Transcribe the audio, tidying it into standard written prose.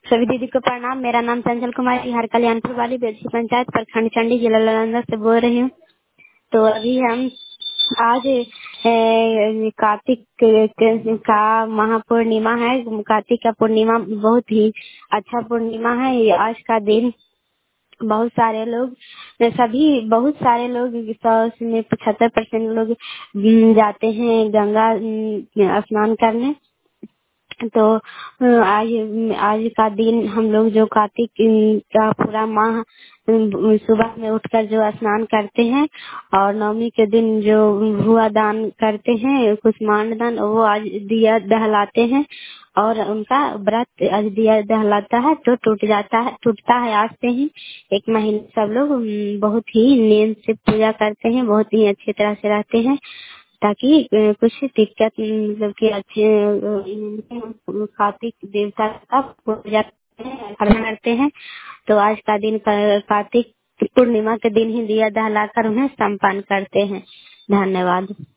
सभी दीदी को प्रणाम। मेरा नाम चंचल कुमारी हर कल्याणपुर वाली बेलसी पंचायत प्रखंड चंडी जिला नालंदा से बोल रही हूँ। तो अभी हम आज कार्तिक का महापूर्णिमा है। कार्तिक का पूर्णिमा बहुत ही अच्छा पूर्णिमा है। ये आज का दिन बहुत सारे लोग बहुत सारे लोग 100 में 75% लोग जाते हैं गंगा स्नान करने। तो आज आज का दिन हम लोग जो कार्तिक का पूरा माह सुबह में उठकर जो स्नान करते हैं और नवमी के दिन जो हुआ दान करते हैं कुष्मांड दान, वो आज दिया दहलाते हैं और उनका व्रत आज दिया दहलाता है तो टूटता है आज से ही। एक महीने सब लोग बहुत ही नियम से पूजा करते हैं, बहुत ही अच्छी तरह से रहते हैं ताकि कुछ दिक्कत मतलब कि अच्छे कार्तिक देवता का पूजा करते हैं। तो आज का दिन कार्तिक पूर्णिमा के दिन ही दिया दहलाकर उन्हें संपन्न करते हैं। धन्यवाद।